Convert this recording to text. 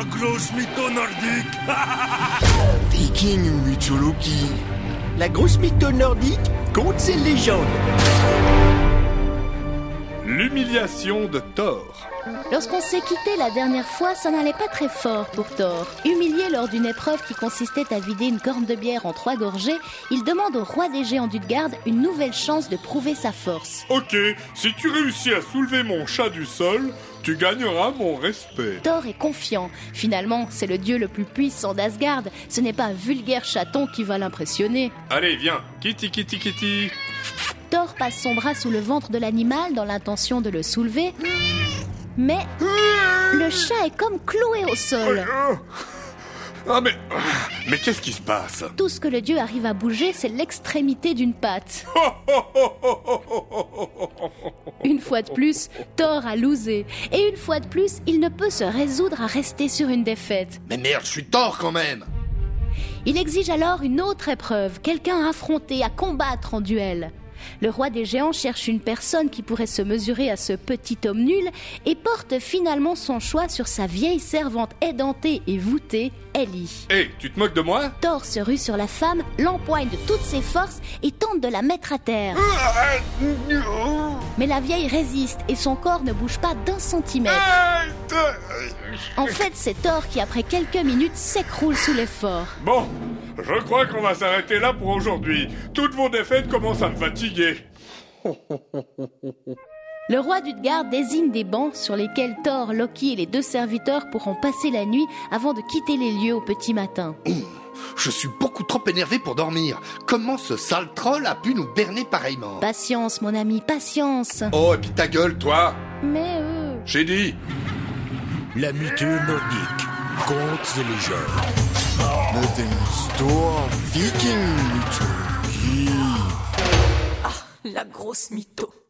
La grosse mytho nordique. Viking mythologie. La grosse mytho nordique, contes et légendes. L'humiliation de Thor. Lorsqu'on s'est quitté la dernière fois, ça n'allait pas très fort pour Thor. Humilié lors d'une épreuve qui consistait à vider une corne de bière en 3 gorgées, il demande au roi des géants d'Utgard une nouvelle chance de prouver sa force. Ok, si tu réussis à soulever mon chat du sol, tu gagneras mon respect. Thor est confiant. Finalement, c'est le dieu le plus puissant d'Asgard. Ce n'est pas un vulgaire chaton qui va l'impressionner. Allez, viens, kitty kitty kitty. Thor passe son bras sous le ventre de l'animal dans l'intention de le soulever. Mais le chat est comme cloué au sol. Ah mais qu'est-ce qui se passe? Tout ce que le dieu arrive à bouger, c'est l'extrémité d'une patte. Une fois de plus, Thor a losé. Et une fois de plus, il ne peut se résoudre à rester sur une défaite. Mais merde, je suis Thor quand même. Il exige alors une autre épreuve, quelqu'un à affronter, à combattre en duel. Le roi des géants cherche une personne qui pourrait se mesurer à ce petit homme nul et porte finalement son choix sur sa vieille servante édentée et voûtée, Ellie. Hé, tu te moques de moi? Thor se rue sur la femme, l'empoigne de toutes ses forces et tente de la mettre à terre. Mais la vieille résiste et son corps ne bouge pas d'1 centimètre. En fait, c'est Thor qui, après quelques minutes, s'écroule sous l'effort. Bon, je crois qu'on va s'arrêter là pour aujourd'hui. Toutes vos défaites commencent à me fatiguer. Le roi d'Utgard désigne des bancs sur lesquels Thor, Loki et les 2 serviteurs pourront passer la nuit avant de quitter les lieux au petit matin. Je suis beaucoup trop énervé pour dormir. Comment ce sale troll a pu nous berner pareillement? Patience, mon ami, patience. Oh, et puis ta gueule, toi. Mais J'ai dit. La mytho nordique. Contes et légendes. Histoire viking mythologie. La grosse mytho.